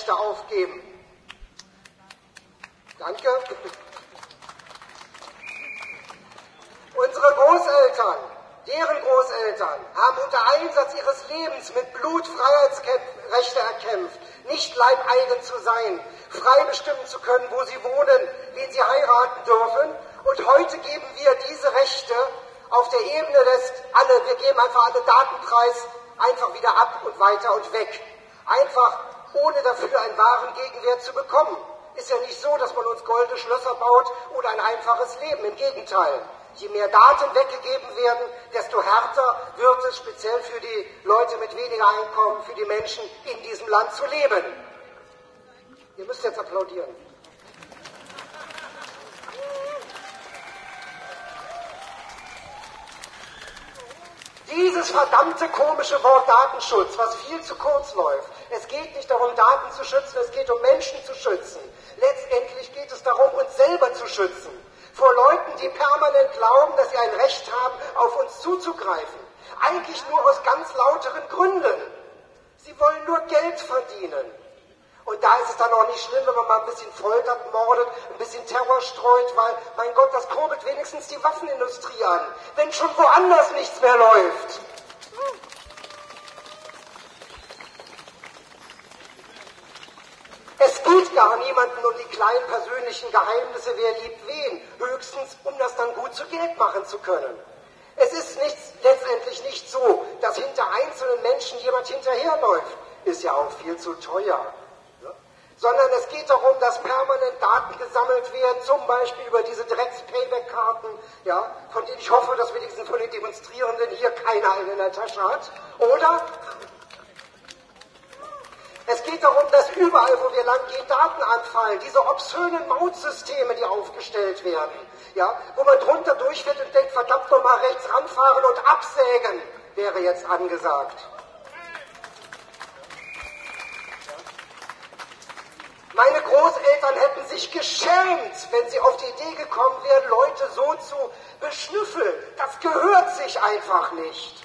Rechte aufgeben. Danke. Unsere Großeltern, deren Großeltern, haben unter Einsatz ihres Lebens mit Blut Freiheitsrechte erkämpft, nicht leibeigen zu sein, frei bestimmen zu können, wo sie wohnen, wen sie heiraten dürfen. Und heute geben wir diese Rechte auf der Ebene wir geben einfach alle Datenpreis einfach wieder ab und weiter und weg. Einfach ohne dafür einen wahren Gegenwert zu bekommen. Ist ja nicht so, dass man uns goldene Schlösser baut oder ein einfaches Leben. Im Gegenteil. Je mehr Daten weggegeben werden, desto härter wird es speziell für die Leute mit weniger Einkommen, für die Menschen in diesem Land zu leben. Ihr müsst jetzt applaudieren. Dieses verdammte komische Wort Datenschutz, was viel zu kurz läuft. Es geht nicht darum, Daten zu schützen, es geht um Menschen zu schützen. Letztendlich geht es darum, uns selber zu schützen. Vor Leuten, die permanent glauben, dass sie ein Recht haben, auf uns zuzugreifen. Eigentlich nur aus ganz lauteren Gründen. Sie wollen nur Geld verdienen. Und da ist es dann auch nicht schlimm, wenn man mal ein bisschen foltert, mordet, ein bisschen Terror streut, weil, mein Gott, das kurbelt wenigstens die Waffenindustrie an, wenn schon woanders nichts mehr läuft. Es geht gar niemanden um die kleinen persönlichen Geheimnisse, wer liebt wen, höchstens, um das dann gut zu Geld machen zu können. Es ist letztendlich nicht so, dass hinter einzelnen Menschen jemand hinterherläuft. Ist ja auch viel zu teuer. Sondern es geht darum, dass permanent Daten gesammelt werden, zum Beispiel über diese Drecks-Payback-Karten, ja, von denen ich hoffe, dass wenigstens von den Demonstrierenden hier keiner einen in der Tasche hat. Oder es geht darum, dass überall, wo wir lang gehen, Daten anfallen, diese obszönen Mautsysteme, die aufgestellt werden, ja, wo man drunter durchfährt und denkt, verdammt nochmal rechts ranfahren und absägen, wäre jetzt angesagt. Meine Großeltern hätten sich geschämt, wenn sie auf die Idee gekommen wären, Leute so zu beschnüffeln. Das gehört sich einfach nicht.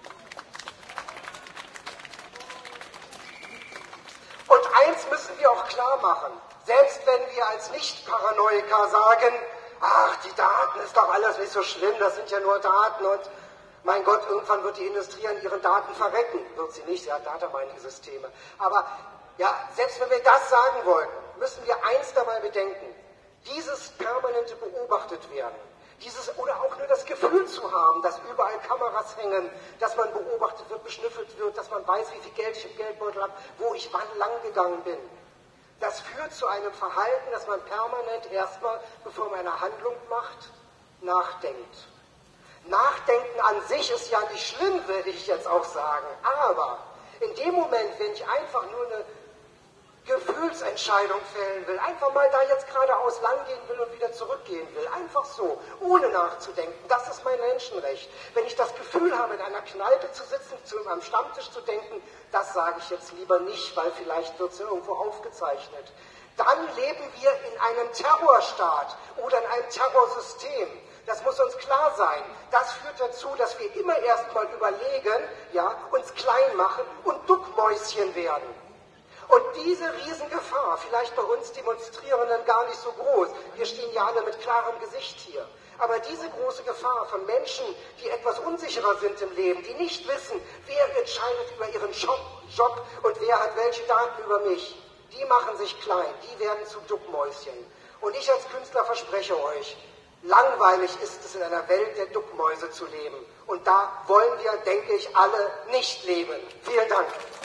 Und eins müssen wir auch klar machen, selbst wenn wir als Nicht-Paranoiker sagen, ach, die Daten ist doch alles nicht so schlimm, das sind ja nur Daten und mein Gott, irgendwann wird die Industrie an ihren Daten verrecken. Wird sie nicht, sie hat Data-Mining-Systeme. Aber ja, selbst wenn wir das sagen wollten, müssen wir eins dabei bedenken. Dieses permanente beobachtet werden, oder auch nur das Gefühl zu haben, dass überall Kameras hängen, dass man beobachtet wird, beschnüffelt wird, dass man weiß, wie viel Geld ich im Geldbeutel habe, wo ich wann lang gegangen bin. Das führt zu einem Verhalten, dass man permanent erstmal, bevor man eine Handlung macht, nachdenkt. Nachdenken an sich ist ja nicht schlimm, würde ich jetzt auch sagen. Aber in dem Moment, wenn ich einfach nur eine Gefühlsentscheidung fällen will, einfach mal da jetzt geradeaus lang gehen will und wieder zurückgehen will, einfach so, ohne nachzudenken, das ist mein Menschenrecht. Wenn ich das Gefühl habe, in einer Kneipe zu sitzen, am Stammtisch zu denken, das sage ich jetzt lieber nicht, weil vielleicht wird es irgendwo aufgezeichnet, dann leben wir in einem Terrorstaat oder in einem Terrorsystem. Das muss uns klar sein. Das führt dazu, dass wir immer erstmal überlegen, ja, uns klein machen und Duckmäuschen werden. Und diese Riesengefahr, vielleicht bei uns Demonstrierenden gar nicht so groß, wir stehen ja alle mit klarem Gesicht hier, aber diese große Gefahr von Menschen, die etwas unsicherer sind im Leben, die nicht wissen, wer entscheidet über ihren Job und wer hat welche Daten über mich, die machen sich klein, die werden zu Duckmäuschen. Und ich als Künstler verspreche euch, langweilig ist es in einer Welt der Duckmäuse zu leben. Und da wollen wir, denke ich, alle nicht leben. Vielen Dank.